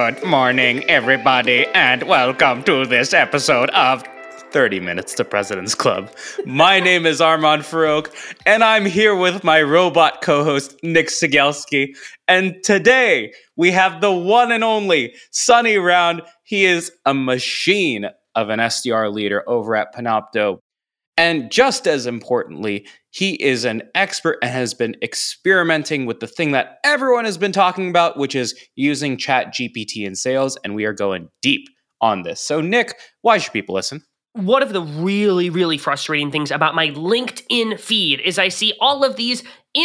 Good morning, everybody, and welcome to this episode of 30 Minutes to President's Club. My name is Armand Farouk, and I'm here with my robot co-host, Nick Cegelski. And today, we have the one and only Sonny Round. He is a machine of an SDR leader over at Panopto. And just as importantly, he is an expert and has been experimenting with the thing that everyone has been talking about, which is using ChatGPT in sales. And we are going deep on this. So, Nick, why should people listen? One of the really frustrating things about my LinkedIn feed is I see all of these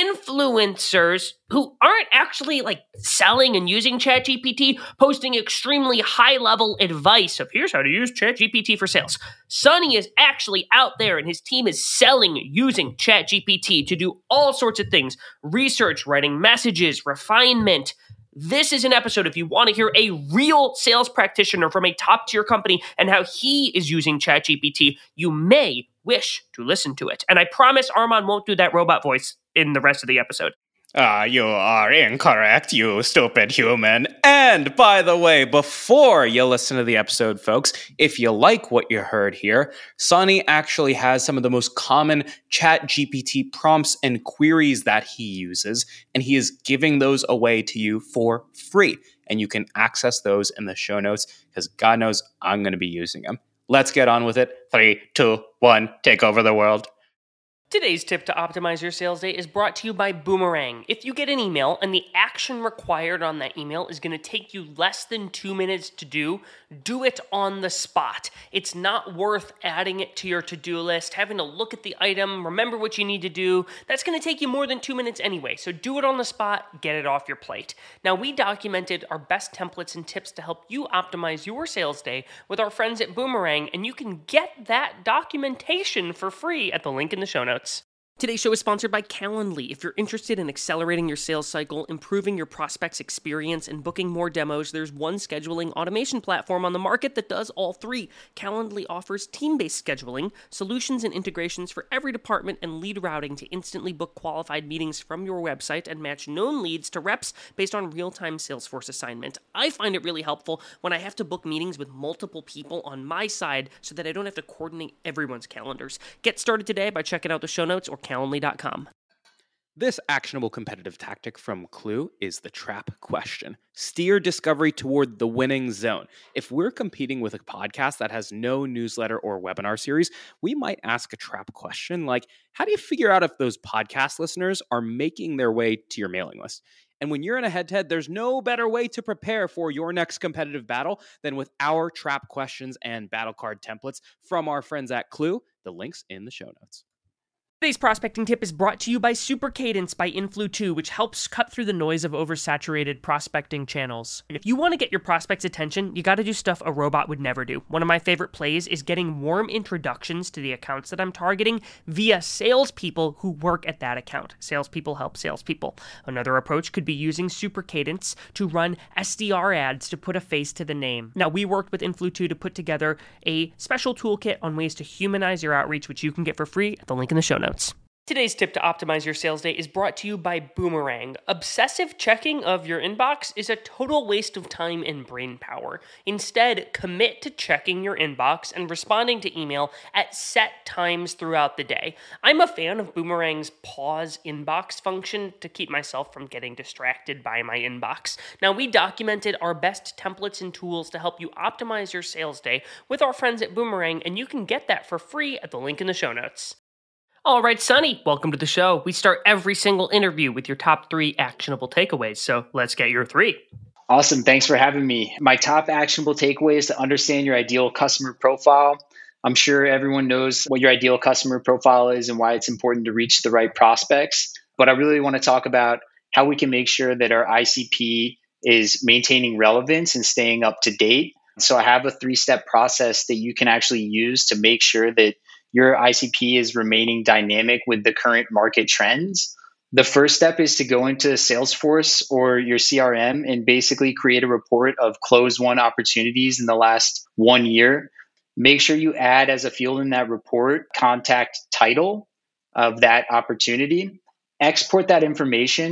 influencers who aren't actually selling and using ChatGPT, posting extremely high-level advice of here's how to use ChatGPT for sales. Sonny is actually out there and his team is selling using ChatGPT to do all sorts of things. Research, writing messages, refinement. This is an episode if you want to hear a real sales practitioner from a top-tier company and how he is using ChatGPT. You may wish to listen to it. And I promise Armand won't do that robot voice in the rest of the episode. You are incorrect, you stupid human. And by the way, before you listen to the episode, folks, if you like what you heard here, Sonny actually has some of the most common ChatGPT prompts and queries that he uses, and he is giving those away to you for free. And you can access those in the show notes, because God knows I'm going to be using them. Let's get on with it. 3, 2, 1, take over the world. Today's tip to optimize your sales day is brought to you by Boomerang. If you get an email and the action required on that email is going to take you less than 2 minutes to do it on the spot. It's not worth adding it to your to-do list, having to look at the item, remember what you need to do. That's going to take you more than 2 minutes anyway, so do it on the spot, get it off your plate. Now, we documented our best templates and tips to help you optimize your sales day with our friends at Boomerang, and you can get that documentation for free at the link in the show notes. Today's show is sponsored by Calendly. If you're interested in accelerating your sales cycle, improving your prospects' experience, and booking more demos, there's one scheduling automation platform on the market that does all three. Calendly offers team-based scheduling, solutions and integrations for every department, and lead routing to instantly book qualified meetings from your website and match known leads to reps based on real-time Salesforce assignment. I find it really helpful when I have to book meetings with multiple people on my side so that I don't have to coordinate everyone's calendars. Get started today by checking out the show notes or Calendly.com. This actionable competitive tactic from Clue is the trap question. Steer discovery toward the winning zone. If we're competing with a podcast that has no newsletter or webinar series, we might ask a trap question like, how do you figure out if those podcast listeners are making their way to your mailing list? And when you're in a head-to-head, there's no better way to prepare for your next competitive battle than with our trap questions and battle card templates from our friends at Clue. The link's in the show notes. Today's prospecting tip is brought to you by Super Cadence by Influ2, which helps cut through the noise of oversaturated prospecting channels. If you want to get your prospects' attention, you got to do stuff a robot would never do. One of my favorite plays is getting warm introductions to the accounts that I'm targeting via salespeople who work at that account. Salespeople help salespeople. Another approach could be using Super Cadence to run SDR ads to put a face to the name. Now, we worked with Influ2 to put together a special toolkit on ways to humanize your outreach, which you can get for free at the link in the show notes. Today's tip to optimize your sales day is brought to you by Boomerang. Obsessive checking of your inbox is a total waste of time and brain power. Instead, commit to checking your inbox and responding to email at set times throughout the day. I'm a fan of Boomerang's pause inbox function to keep myself from getting distracted by my inbox. Now, we documented our best templates and tools to help you optimize your sales day with our friends at Boomerang, and you can get that for free at the link in the show notes. All right, Sonny, welcome to the show. We start every single interview with your top 3 actionable takeaways, so let's get your 3. Awesome. Thanks for having me. My top actionable takeaway is to understand your ideal customer profile. I'm sure everyone knows what your ideal customer profile is and why it's important to reach the right prospects, but I really want to talk about how we can make sure that our ICP is maintaining relevance and staying up to date. So I have a 3-step process that you can actually use to make sure that your ICP is remaining dynamic with the current market trends. The first step is to go into Salesforce or your CRM and basically create a report of closed won opportunities in the last 1 year. Make sure you add as a field in that report, contact title of that opportunity. Export that information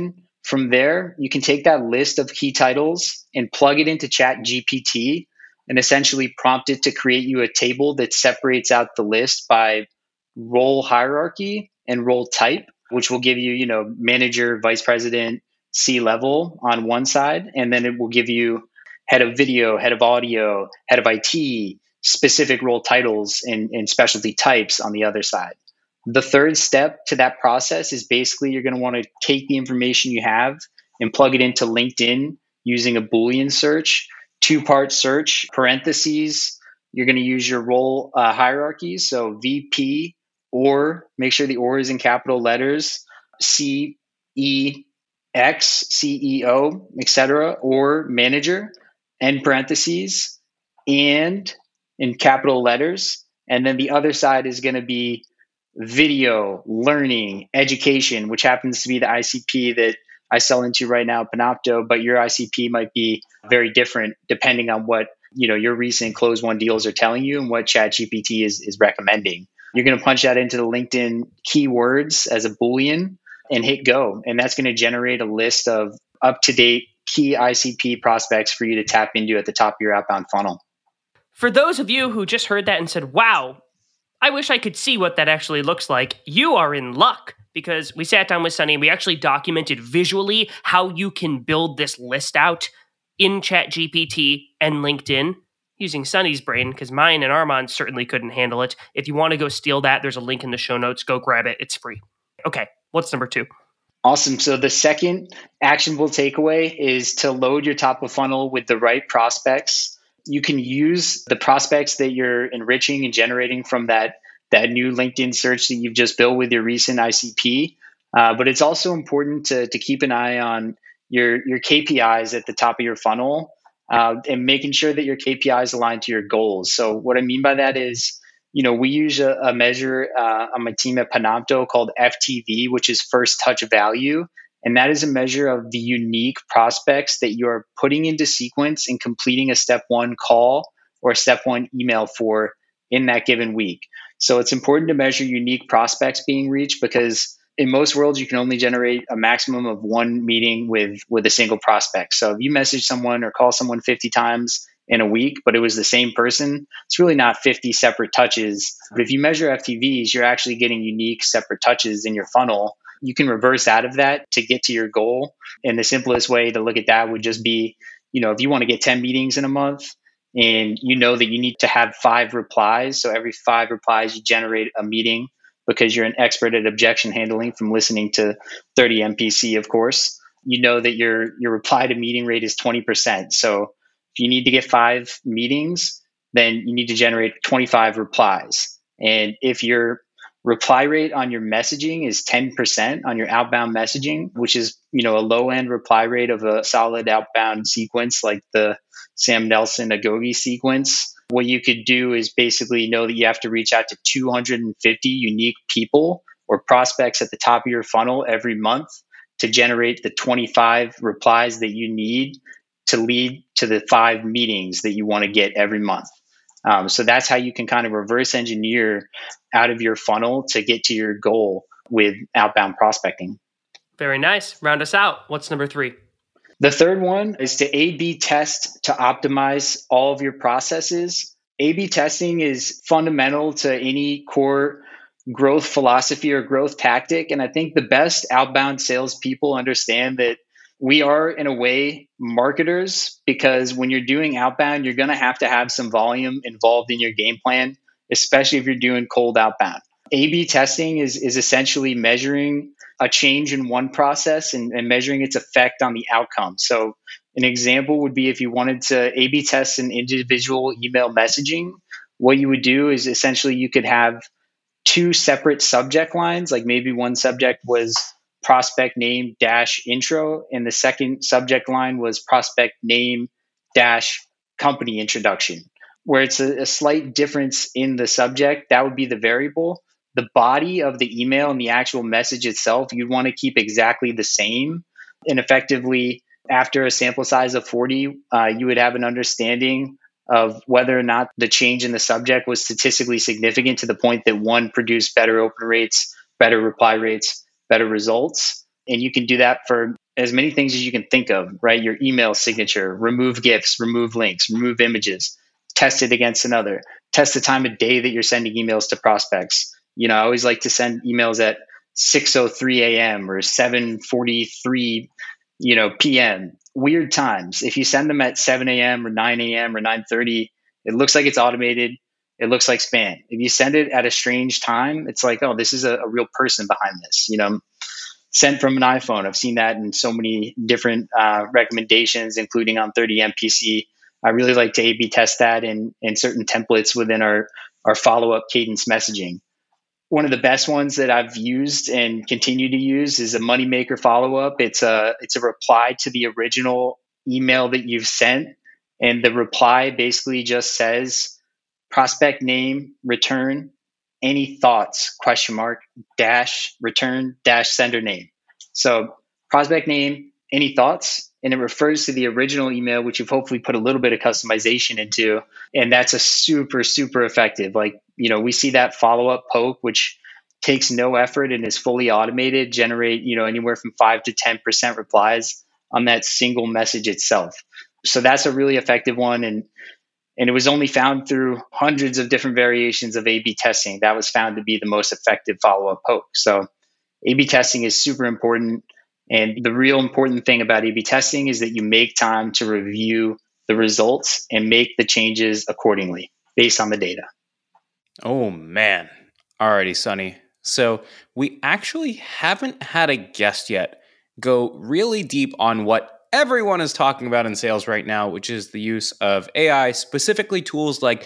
From there, you can take that list of key titles and plug it into ChatGPT and essentially prompt it to create you a table that separates out the list by role hierarchy and role type, which will give you, manager, vice president, C-level on one side, and then it will give you head of video, head of audio, head of IT, specific role titles and specialty types on the other side. The third step to that process is basically you're going to want to take the information you have and plug it into LinkedIn using a Boolean search, two-part search, parentheses. You're going to use your role hierarchies. So VP, or make sure the or is in capital letters, CEX, CEO, etc., or manager, end parentheses, and in capital letters. And then the other side is going to be video, learning, education, which happens to be the ICP that I sell into right now, Panopto, but your ICP might be very different depending on what your recent close one deals are telling you and what ChatGPT is recommending. You're going to punch that into the LinkedIn keywords as a Boolean and hit go. And that's going to generate a list of up-to-date key ICP prospects for you to tap into at the top of your outbound funnel. For those of you who just heard that and said, wow, I wish I could see what that actually looks like, you are in luck, because we sat down with Sunny and we actually documented visually how you can build this list out in ChatGPT and LinkedIn using Sunny's brain, because mine and Armand certainly couldn't handle it. If you want to go steal that, there's a link in the show notes. Go grab it. It's free. Okay, what's number 2? Awesome. So the second actionable takeaway is to load your top of funnel with the right prospects. You can use the prospects that you're enriching and generating from that new LinkedIn search that you've just built with your recent ICP. But it's also important to keep an eye on your KPIs at the top of your funnel and making sure that your KPIs align to your goals. So what I mean by that is, we use a measure on my team at Panopto called FTV, which is first touch value. And that is a measure of the unique prospects that you're putting into sequence and completing a step 1 call or a step 1 email for in that given week. So it's important to measure unique prospects being reached, because in most worlds, you can only generate a maximum of 1 meeting with a single prospect. So if you message someone or call someone 50 times in a week, but it was the same person, it's really not 50 separate touches. But if you measure FTVs, you're actually getting unique separate touches in your funnel. You can reverse out of that to get to your goal. And the simplest way to look at that would just be, if you want to get 10 meetings in a month and you know that you need to have 5 replies. So every 5 replies, you generate a meeting because you're an expert at objection handling from listening to 30 MPC, of course. You know that your reply to meeting rate is 20%. So if you need to get 5 meetings, then you need to generate 25 replies. And if your reply rate on your messaging is 10% on your outbound messaging, which is, a low end reply rate of a solid outbound sequence like the Sam Nelson Agogi sequence. What you could do is basically know that you have to reach out to 250 unique people or prospects at the top of your funnel every month to generate the 25 replies that you need to lead to the 5 meetings that you want to get every month. So that's how you can kind of reverse engineer out of your funnel to get to your goal with outbound prospecting. Very nice. Round us out. What's number 3? The third one is to A/B test to optimize all of your processes. A/B testing is fundamental to any core growth philosophy or growth tactic. And I think the best outbound salespeople understand that we are, in a way, marketers, because when you're doing outbound, you're going to have some volume involved in your game plan, especially if you're doing cold outbound. A/B testing is essentially measuring a change in one process and measuring its effect on the outcome. So an example would be if you wanted to A/B test an individual email messaging, what you would do is essentially you could have 2 separate subject lines, like maybe one subject was prospect name - intro, and the second subject line was prospect name - company introduction, where it's a slight difference in the subject. That would be the variable. The body of the email and the actual message itself, you'd want to keep exactly the same. And effectively, after a sample size of 40, you would have an understanding of whether or not the change in the subject was statistically significant to the point that one produced better open rates, better reply rates, better results. And you can do that for as many things as you can think of, right? Your email signature, remove GIFs, remove links, remove images, test it against another, test the time of day that you're sending emails to prospects. I always like to send emails at 6:03 a.m. or 7:43, p.m. Weird times. If you send them at 7 a.m. or 9 a.m. or 9:30, it looks like it's automated. It looks like spam. If you send it at a strange time, it's like, oh, this is a real person behind this. Sent from an iPhone. I've seen that in so many different recommendations, including on 30MPC. I really like to A/B test that in certain templates within our follow-up cadence messaging. One of the best ones that I've used and continue to use is a Moneymaker follow-up. It's a reply to the original email that you've sent, and the reply basically just says prospect name, return, any thoughts, ? Dash return dash sender name. So prospect name, any thoughts, and it refers to the original email, which you've hopefully put a little bit of customization into. And that's a super, super effective. We see that follow-up poke, which takes no effort and is fully automated, generate, anywhere from 5 to 10% replies on that single message itself. So that's a really effective one. And it was only found through hundreds of different variations of A/B testing. That was found to be the most effective follow-up poke. So A/B testing is super important. And the real important thing about A/B testing is that you make time to review the results and make the changes accordingly based on the data. Oh, man. Alrighty, Sonny. So we actually haven't had a guest yet go really deep on what everyone is talking about in sales right now, which is the use of AI, specifically tools like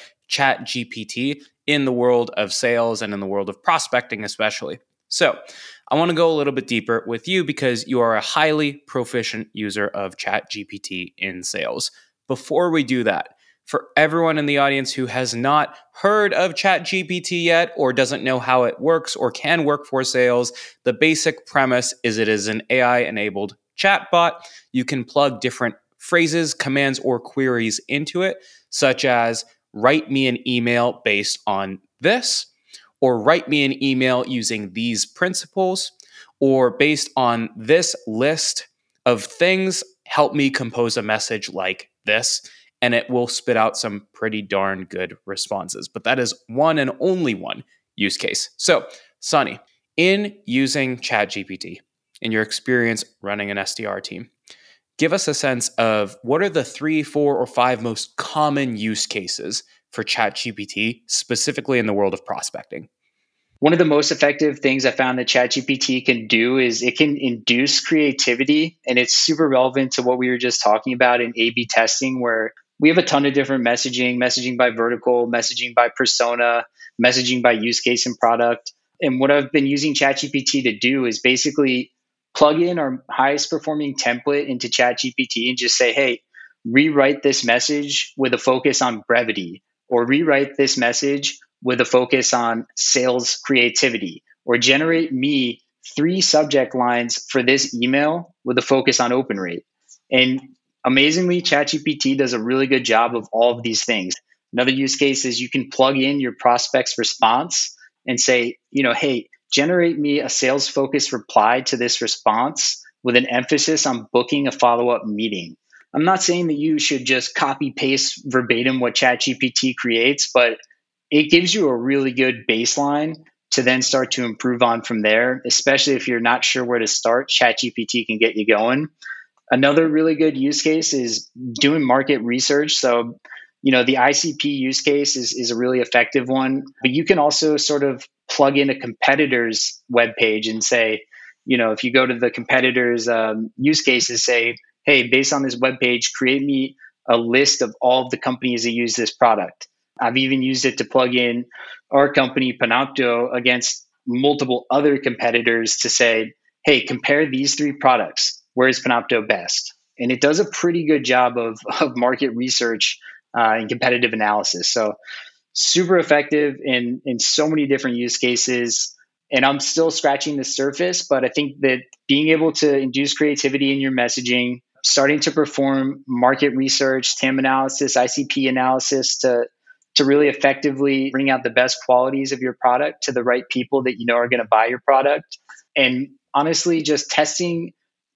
ChatGPT in the world of sales and in the world of prospecting especially. So I want to go a little bit deeper with you because you are a highly proficient user of ChatGPT in sales. Before we do that, for everyone in the audience who has not heard of ChatGPT yet or doesn't know how it works or can work for sales, the basic premise is it is an AI-enabled chatbot. You can plug different phrases, commands, or queries into it, such as write me an email based on this, or write me an email using these principles, or based on this list of things, help me compose a message like this, and it will spit out some pretty darn good responses. But that is one and only one use case. So, Sonny, in using ChatGPT, in your experience running an SDR team, give us a sense of what are the 3, 4, or 5 most common use cases for ChatGPT, specifically in the world of prospecting. One of the most effective things I found that ChatGPT can do is it can induce creativity. And it's super relevant to what we were just talking about in A/B testing, where we have a ton of different messaging by vertical, messaging by persona, messaging by use case and product. And what I've been using ChatGPT to do is basically plug in our highest performing template into ChatGPT and just say, hey, rewrite this message with a focus on brevity, or rewrite this message with a focus on sales creativity, or generate me 3 subject lines for this email with a focus on open rate. And amazingly, ChatGPT does a really good job of all of these things. Another use case is you can plug in your prospect's response and say, hey, generate me a sales focused reply to this response with an emphasis on booking a follow-up meeting. I'm not saying that you should just copy paste verbatim what ChatGPT creates, but it gives you a really good baseline to then start to improve on from there, especially if you're not sure where to start. ChatGPT can get you going. Another really good use case is doing market research. So, the ICP use case is a really effective one, but you can also sort of plug in a competitor's webpage and say, if you go to the competitor's use cases, say, hey, based on this webpage, create me a list of all of the companies that use this product. I've even used it to plug in our company, Panopto, against multiple other competitors to say, hey, compare these 3 products. Where is Panopto best? And it does a pretty good job of market research and competitive analysis. So super effective in so many different use cases. And I'm still scratching the surface, but I think that being able to induce creativity in your messaging, starting to perform market research, TAM analysis, ICP analysis to really effectively bring out the best qualities of your product to the right people that are going to buy your product. And honestly, just testing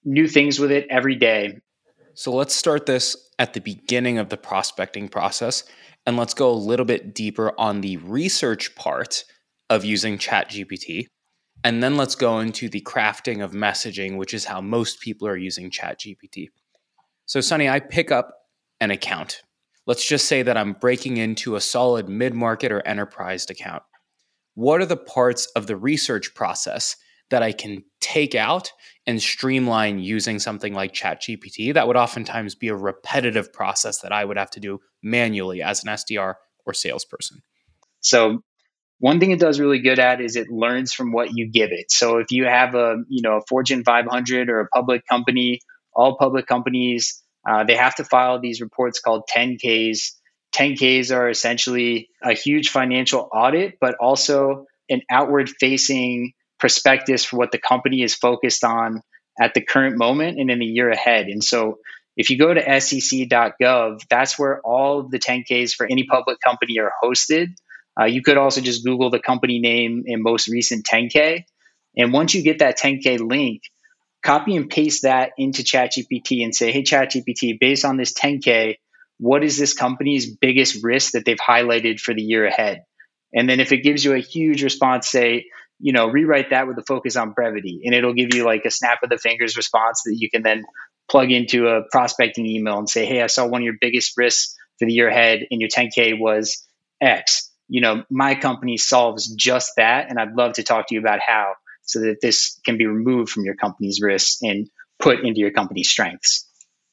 new things with it every day. So let's start this at the beginning of the prospecting process, and let's go a little bit deeper on the research part of using ChatGPT. And then let's go into the crafting of messaging, which is how most people are using ChatGPT. So Sonny, I pick up an account. Let's just say that I'm breaking into a solid mid-market or enterprise account. What are the parts of the research process that I can take out and streamline using something like ChatGPT? That would oftentimes be a repetitive process that I would have to do manually as an SDR or salesperson. So one thing it does really good at is it learns from what you give it. So if you have a Fortune 500 or a public company, all public companies, they have to file these reports called 10Ks. 10Ks are essentially a huge financial audit, but also an outward facing prospectus for what the company is focused on at the current moment and in the year ahead. And so if you go to sec.gov, that's where all of the 10Ks for any public company are hosted. You could also just Google the company name and most recent 10K. And once you get that 10K link, copy and paste that into ChatGPT and say, hey, ChatGPT, based on this 10K, what is this company's biggest risk that they've highlighted for the year ahead? And then if it gives you a huge response, say, rewrite that with a focus on brevity. And it'll give you like a snap of the fingers response that you can then plug into a prospecting email and say, hey, I saw one of your biggest risks for the year ahead and your 10K was X. My company solves just that. And I'd love to talk to you about how, so that this can be removed from your company's risks and put into your company's strengths.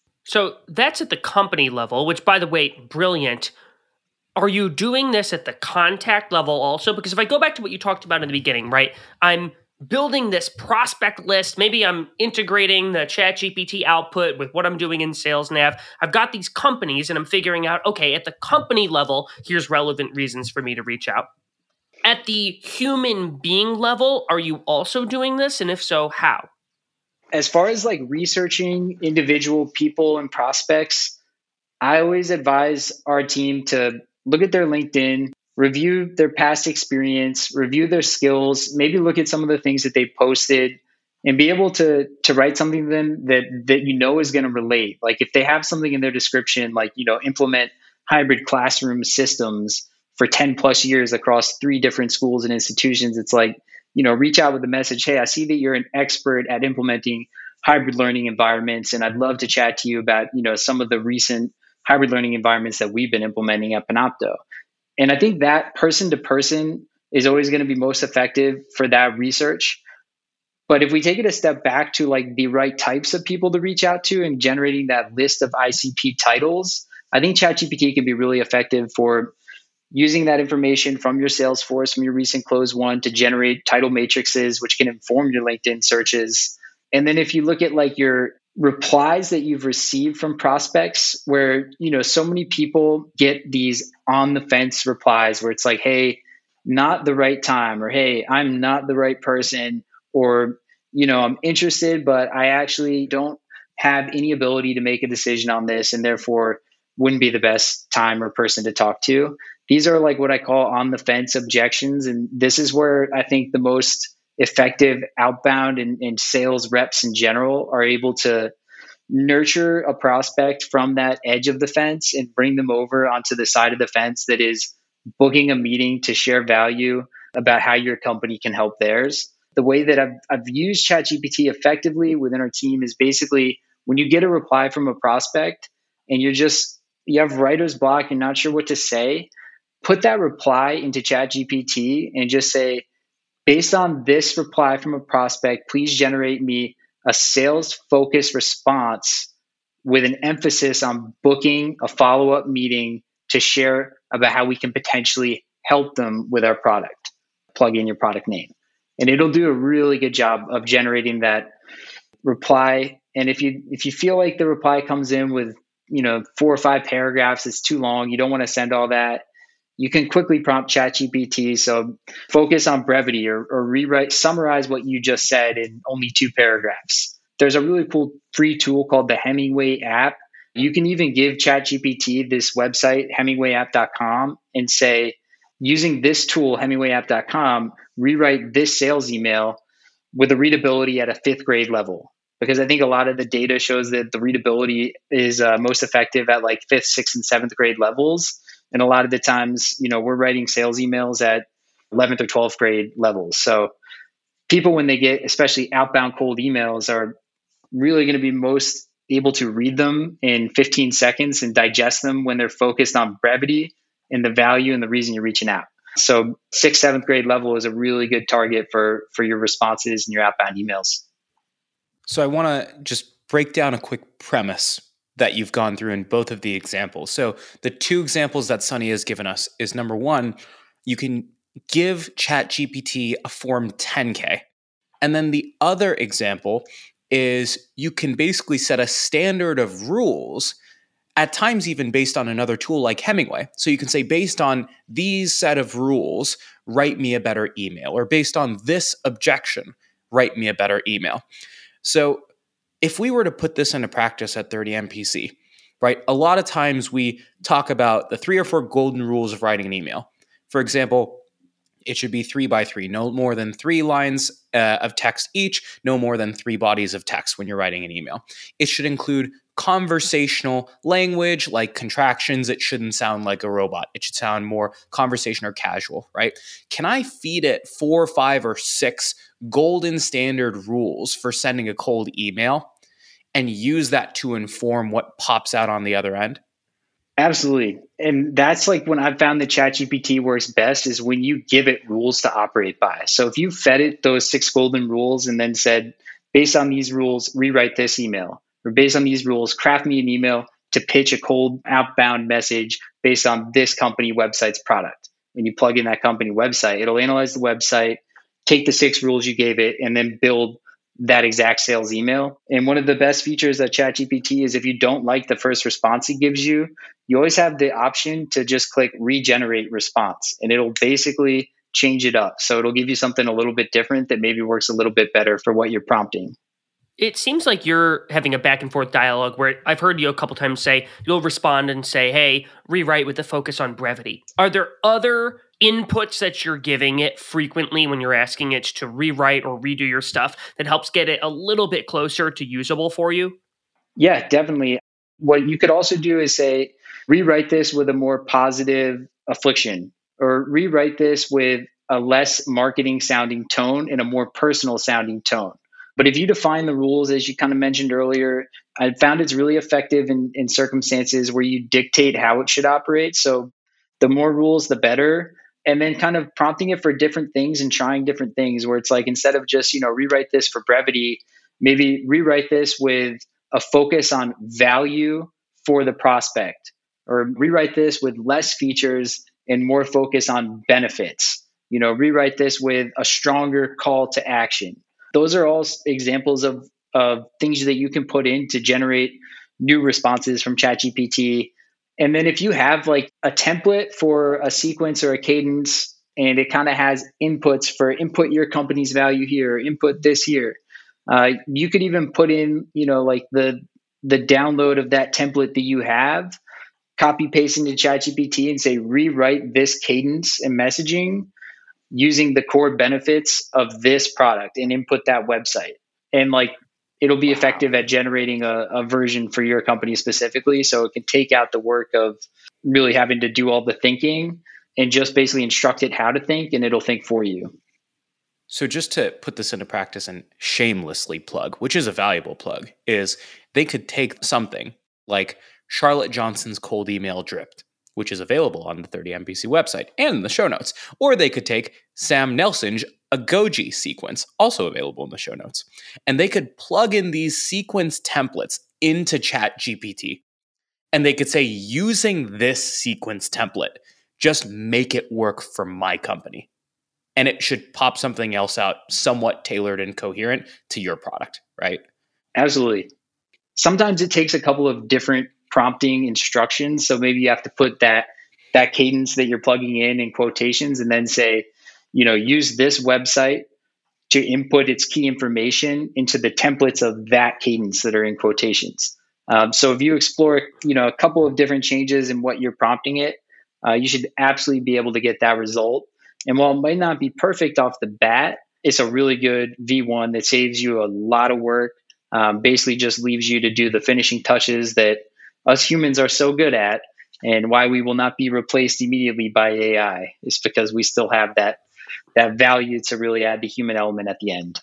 So that's at the company level, which, by the way, brilliant. Are you doing this at the contact level also? Because if I go back to what you talked about in the beginning, right? I'm building this prospect list. Maybe I'm integrating the ChatGPT output with what I'm doing in SalesNav. I've got these companies and I'm figuring out, okay, at the company level, here's relevant reasons for me to reach out. At the human being level, are you also doing this? And if so, how? As far as like researching individual people and prospects, I always advise our team to look at their LinkedIn, review their past experience, review their skills, maybe look at some of the things that they posted and be able to write something to them that is going to relate. Like if they have something in their description, like, implement hybrid classroom systems for 10 plus years across 3 different schools and institutions, it's like, reach out with the message, hey, I see that you're an expert at implementing hybrid learning environments, and I'd love to chat to you about, some of the recent hybrid learning environments that we've been implementing at Panopto. And I think that person to person is always going to be most effective for that research. But if we take it a step back to like the right types of people to reach out to and generating that list of ICP titles, I think ChatGPT can be really effective for using that information from your Salesforce, from your recent close one, to generate title matrices, which can inform your LinkedIn searches. And then if you look at like your replies that you've received from prospects, where, so many people get these on the fence replies where it's like, hey, not the right time, or hey, I'm not the right person, or, I'm interested, but I actually don't have any ability to make a decision on this and therefore wouldn't be the best time or person to talk to. These are like what I call on the fence objections. And this is where I think the most effective outbound and sales reps in general are able to nurture a prospect from that edge of the fence and bring them over onto the side of the fence that is booking a meeting to share value about how your company can help theirs. The way that I've used ChatGPT effectively within our team is basically when you get a reply from a prospect and you have writer's block, you're not sure what to say, put that reply into ChatGPT and just say, based on this reply from a prospect, please generate me a sales-focused response with an emphasis on booking a follow-up meeting to share about how we can potentially help them with our product. Plug in your product name. And it'll do a really good job of generating that reply. And if you feel like the reply comes in with 4 or 5 paragraphs, it's too long, you don't want to send all that, you can quickly prompt ChatGPT. So focus on brevity or summarize what you just said in only 2 paragraphs. There's a really cool free tool called the Hemingway app. You can even give ChatGPT this website, HemingwayApp.com, and say, using this tool, HemingwayApp.com, rewrite this sales email with a readability at a 5th grade level. because I think a lot of the data shows that the readability is most effective at like 5th, 6th, and 7th grade levels. And a lot of the times, we're writing sales emails at 11th or 12th grade levels. So people, when they get especially outbound cold emails, are really going to be most able to read them in 15 seconds and digest them when they're focused on brevity and the value and the reason you're reaching out. So 6th, 7th grade level is a really good target for your responses and your outbound emails. So I want to just break down a quick premise that you've gone through in both of the examples. So the two examples that Sunny has given us is, number one, you can give ChatGPT a form 10K. And then the other example is you can basically set a standard of rules, at times even based on another tool like Hemingway. So you can say, based on these set of rules, write me a better email, or based on this objection, write me a better email. So if we were to put this into practice at 30 MPC, right, a lot of times we talk about the 3 or 4 golden rules of writing an email. For example, it should be 3 by 3, no more than 3 lines of text each, no more than 3 bodies of text when you're writing an email. It should include conversational language like contractions. It shouldn't sound like a robot. It should sound more conversation or casual, right? Can I feed it 4, 5, or 6 golden standard rules for sending a cold email and use that to inform what pops out on the other end? Absolutely. And that's like when I've found that ChatGPT works best is when you give it rules to operate by. So if you fed it those 6 golden rules and then said, based on these rules, rewrite this email, or based on these rules, craft me an email to pitch a cold outbound message based on this company website's product. When you plug in that company website, it'll analyze the website, take the 6 rules you gave it, and then build that exact sales email. And one of the best features of ChatGPT is if you don't like the first response it gives you, you always have the option to just click regenerate response, and it'll basically change it up. So it'll give you something a little bit different that maybe works a little bit better for what you're prompting. It seems like you're having a back and forth dialogue where I've heard you a couple times say, you'll respond and say, hey, rewrite with a focus on brevity. Are there other inputs that you're giving it frequently when you're asking it to rewrite or redo your stuff that helps get it a little bit closer to usable for you? Yeah, definitely. What you could also do is say, rewrite this with a more positive affliction, or rewrite this with a less marketing sounding tone and a more personal sounding tone. But if you define the rules, as you kind of mentioned earlier, I found it's really effective in circumstances where you dictate how it should operate. So the more rules, the better. And then kind of prompting it for different things and trying different things where it's like, instead of just, rewrite this for brevity, maybe rewrite this with a focus on value for the prospect, or rewrite this with less features and more focus on benefits. Rewrite this with a stronger call to action. Those are all examples of things that you can put in to generate new responses from ChatGPT. And then if you have like a template for a sequence or a cadence, and it kind of has inputs for input your company's value here, input this here, you could even put in, like the download of that template that you have, copy paste into ChatGPT and say, rewrite this cadence and messaging using the core benefits of this product, and input that website. And like, it'll be effective at generating a version for your company specifically. So it can take out the work of really having to do all the thinking and just basically instruct it how to think, and it'll think for you. So just to put this into practice and shamelessly plug, which is a valuable plug, is they could take something like Charlotte Johnson's cold email dripped, which is available on the 30 MPC website and in the show notes. Or they could take Sam Nelson's Agoji sequence, also available in the show notes. And they could plug in these sequence templates into ChatGPT. And they could say, using this sequence template, just make it work for my company. And it should pop something else out somewhat tailored and coherent to your product, right? Absolutely. Sometimes it takes a couple of different prompting instructions. So maybe you have to put that cadence that you're plugging in quotations, and then say, use this website to input its key information into the templates of that cadence that are in quotations. So if you explore, a couple of different changes in what you're prompting it, you should absolutely be able to get that result. And while it might not be perfect off the bat, it's a really good V1 that saves you a lot of work, Basically just leaves you to do the finishing touches that us humans are so good at, and why we will not be replaced immediately by AI is because we still have that value to really add the human element at the end.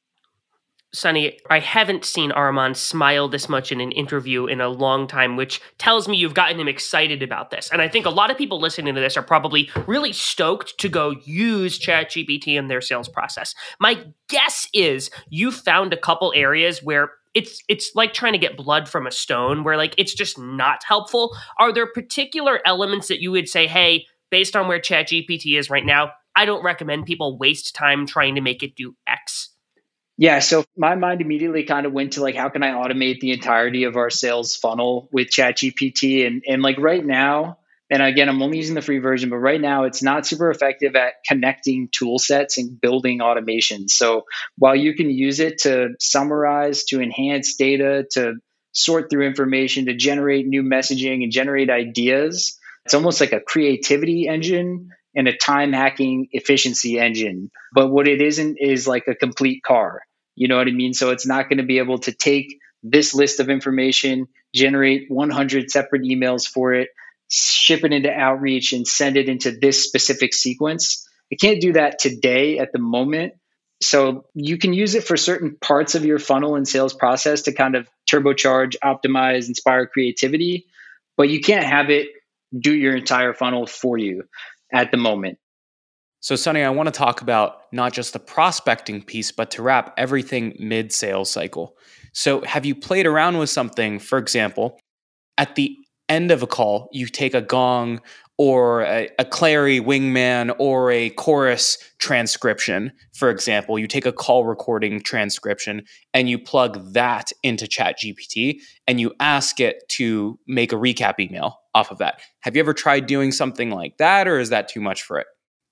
Sonny, I haven't seen Arman smile this much in an interview in a long time, which tells me you've gotten him excited about this. And I think a lot of people listening to this are probably really stoked to go use ChatGPT in their sales process. My guess is you found a couple areas where it's like trying to get blood from a stone, where like it's just not helpful. Are there particular elements that you would say, hey, based on where ChatGPT is right now, I don't recommend people waste time trying to make it do X? Yeah, so my mind immediately kind of went to like, how can I automate the entirety of our sales funnel with ChatGPT? And like right now, and again, I'm only using the free version, but right now it's not super effective at connecting tool sets and building automation. So while you can use it to summarize, to enhance data, to sort through information, to generate new messaging and generate ideas, it's almost like a creativity engine and a time hacking efficiency engine. But what it isn't is like a complete car. You know what I mean? So it's not going to be able to take this list of information, generate 100 separate emails for it, ship it into outreach, and send it into this specific sequence. It can't do that today at the moment. So you can use it for certain parts of your funnel and sales process to kind of turbocharge, optimize, inspire creativity, but you can't have it do your entire funnel for you at the moment. So, Sonny, I want to talk about not just the prospecting piece, but to wrap everything mid-sales cycle. So have you played around with something, for example, at the end of a call, you take a gong or a Clary wingman or a chorus transcription, for example, you take a call recording transcription and you plug that into ChatGPT and you ask it to make a recap email off of that. Have you ever tried doing something like that, or is that too much for it?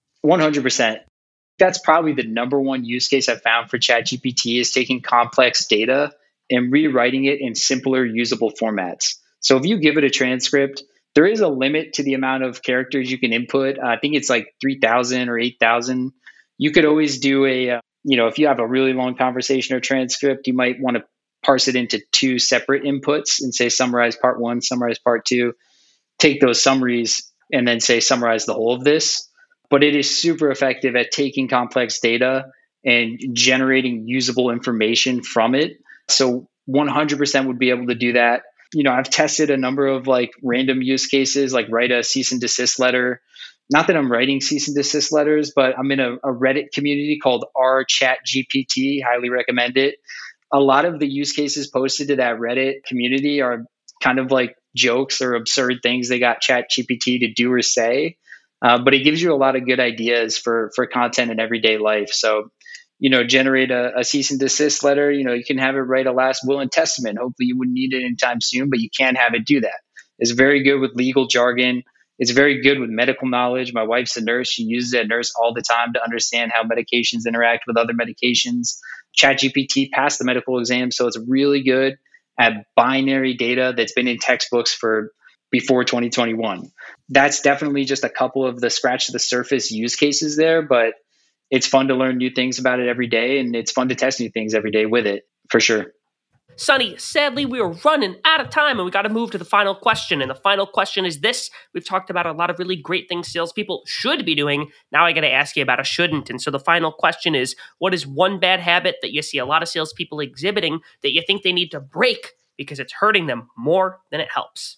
100%. That's probably the number one use case I've found for ChatGPT is taking complex data and rewriting it in simpler, usable formats. So if you give it a transcript, there is a limit to the amount of characters you can input. I think it's like 3,000 or 8,000. You could always do if you have a really long conversation or transcript, you might want to parse it into two separate inputs and say summarize part one, summarize part two, take those summaries and then say summarize the whole of this. But it is super effective at taking complex data and generating usable information from it. So 100% would be able to do that. I've tested a number of like random use cases, like write a cease and desist letter. Not that I'm writing cease and desist letters, but I'm in a Reddit community called r/ChatGPT. Highly recommend it. A lot of the use cases posted to that Reddit community are kind of like jokes or absurd things they got ChatGPT to do or say. But it gives you a lot of good ideas for content in everyday life. So, generate a cease and desist letter. You can have it write a last will and testament. Hopefully you wouldn't need it anytime soon, but you can have it do that. It's very good with legal jargon. It's very good with medical knowledge. My wife's a nurse. She uses it as a nurse all the time to understand how medications interact with other medications. ChatGPT passed the medical exam, so it's really good at binary data that's been in textbooks for before 2021. That's definitely just a couple of the scratch to the surface use cases there, but it's fun to learn new things about it every day, and it's fun to test new things every day with it, for sure. Sonny, sadly, we are running out of time and we got to move to the final question. And the final question is this. We've talked about a lot of really great things salespeople should be doing. Now I got to ask you about a shouldn't. And so the final question is, what is one bad habit that you see a lot of salespeople exhibiting that you think they need to break because it's hurting them more than it helps?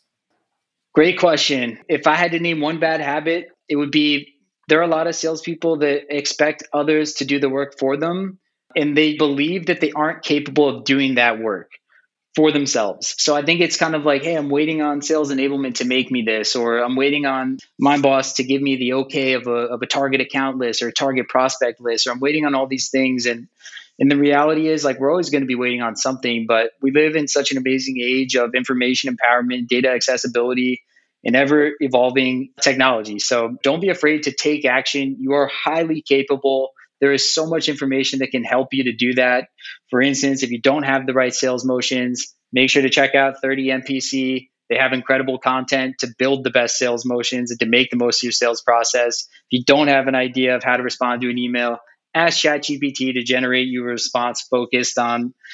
Great question. If I had to name one bad habit, it would be there are a lot of salespeople that expect others to do the work for them, and they believe that they aren't capable of doing that work for themselves. So I think it's kind of like, hey, I'm waiting on sales enablement to make me this, or I'm waiting on my boss to give me the okay of a target account list or a target prospect list, or I'm waiting on all these things. And the reality is, like, we're always going to be waiting on something, but we live in such an amazing age of information empowerment, data accessibility, and ever evolving technology. So don't be afraid to take action. You are highly capable. There is so much information that can help you to do that. For instance, if you don't have the right sales motions, make sure to check out 30 MPC. They have incredible content to build the best sales motions and to make the most of your sales process. If you don't have an idea of how to respond to an email, ask ChatGPT to generate you a response focused on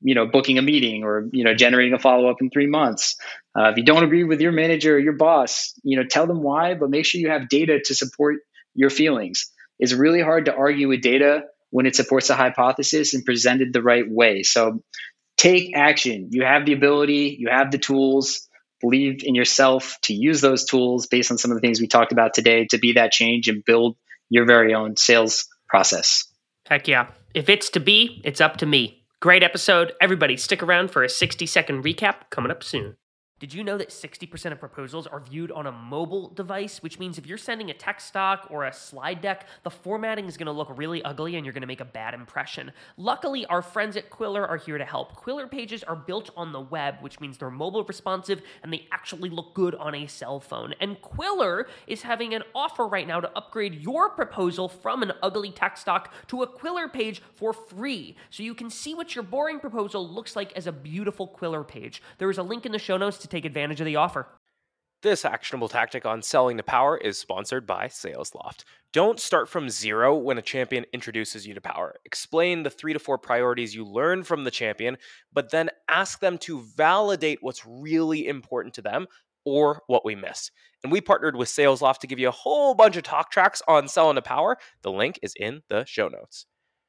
booking a meeting or, generating a follow-up in 3 months. If you don't agree with your manager or your boss, tell them why, but make sure you have data to support your feelings. It's really hard to argue with data when it supports a hypothesis and presented the right way. So take action. You have the ability, you have the tools, believe in yourself to use those tools based on some of the things we talked about today to be that change and build your very own sales process. Heck yeah. If it's to be, it's up to me. Great episode. Everybody stick around for a 60-second recap coming up soon. Did you know that 60% of proposals are viewed on a mobile device, which means if you're sending a text stock or a slide deck, the formatting is going to look really ugly and you're going to make a bad impression. Luckily, our friends at Quiller are here to help. Quiller pages are built on the web, which means they're mobile responsive and they actually look good on a cell phone. And Quiller is having an offer right now to upgrade your proposal from an ugly text stock to a Quiller page for free. So you can see what your boring proposal looks like as a beautiful Quiller page. There is a link in the show notes to take advantage of the offer. This actionable tactic on selling to power is sponsored by SalesLoft. Don't start from zero when a champion introduces you to power. Explain the 3 to 4 priorities you learn from the champion, but then ask them to validate what's really important to them or what we miss. And we partnered with SalesLoft to give you a whole bunch of talk tracks on selling to power. The link is in the show notes.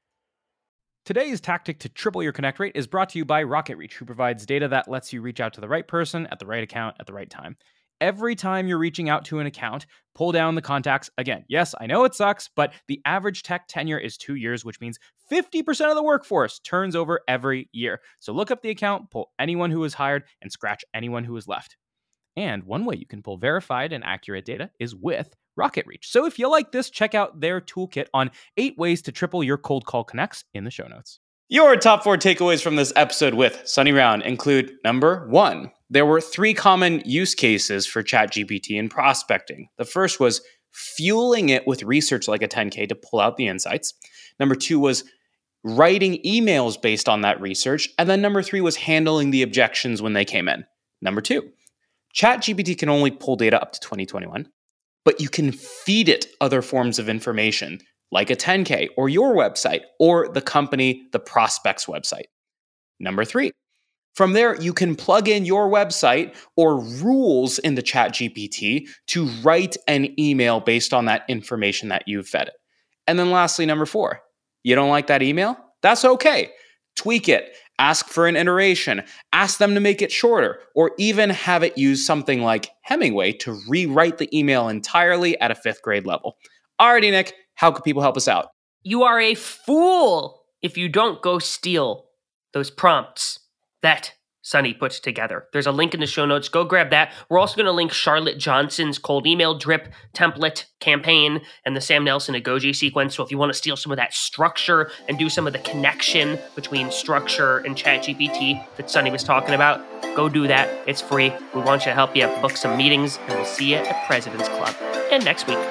Today's tactic to triple your connect rate is brought to you by RocketReach, who provides data that lets you reach out to the right person at the right account at the right time. Every time you're reaching out to an account, pull down the contacts. Again, yes, I know it sucks, but the average tech tenure is 2 years, which means 50% of the workforce turns over every year. So look up the account, pull anyone who was hired, and scratch anyone who was left. And one way you can pull verified and accurate data is with RocketReach. So if you like this, check out their toolkit on 8 ways to triple your cold call connects in the show notes. Your top 4 takeaways from this episode with Sunny Round include number 1. There were 3 common use cases for ChatGPT in prospecting. The first was fueling it with research like a 10K to pull out the insights. Number 2 was writing emails based on that research. And then number 3 was handling the objections when they came in. Number 2, ChatGPT can only pull data up to 2021. But you can feed it other forms of information like a 10K or your website or the company, the prospect's website. Number 3, from there, you can plug in your website or rules into ChatGPT to write an email based on that information that you've fed it. And then lastly, number 4, you don't like that email? That's okay. Tweak it. Ask for an iteration, ask them to make it shorter, or even have it use something like Hemingway to rewrite the email entirely at a 5th grade level. Alrighty, Nick, how can people help us out? You are a fool if you don't go steal those prompts that Sunny put together. There's a link in the show notes. Go grab that. We're also going to link Charlotte Johnson's cold email drip template campaign and the Sam Nelson Agoji sequence. So if you want to steal some of that structure and do some of the connection between structure and ChatGPT that Sunny was talking about, go do that. It's free. We want you to help you book some meetings, and we'll see you at President's Club and next week.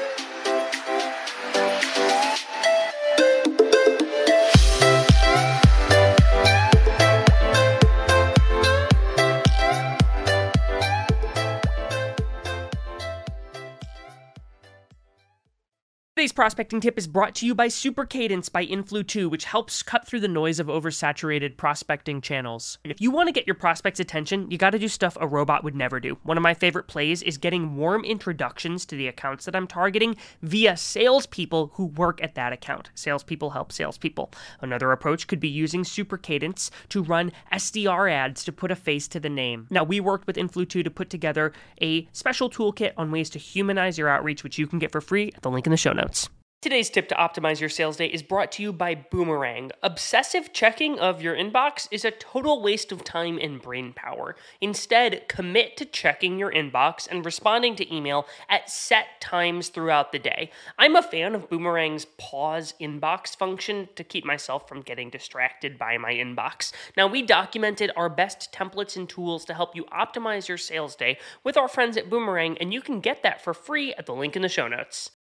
Today's prospecting tip is brought to you by Super Cadence by Influ2, which helps cut through the noise of oversaturated prospecting channels. If you want to get your prospects' attention, you got to do stuff a robot would never do. One of my favorite plays is getting warm introductions to the accounts that I'm targeting via salespeople who work at that account. Salespeople help salespeople. Another approach could be using Super Cadence to run SDR ads to put a face to the name. Now, we worked with Influ2 to put together a special toolkit on ways to humanize your outreach, which you can get for free at the link in the show notes. Today's tip to optimize your sales day is brought to you by Boomerang. Obsessive checking of your inbox is a total waste of time and brain power. Instead, commit to checking your inbox and responding to email at set times throughout the day. I'm a fan of Boomerang's pause inbox function to keep myself from getting distracted by my inbox. Now, we documented our best templates and tools to help you optimize your sales day with our friends at Boomerang, and you can get that for free at the link in the show notes.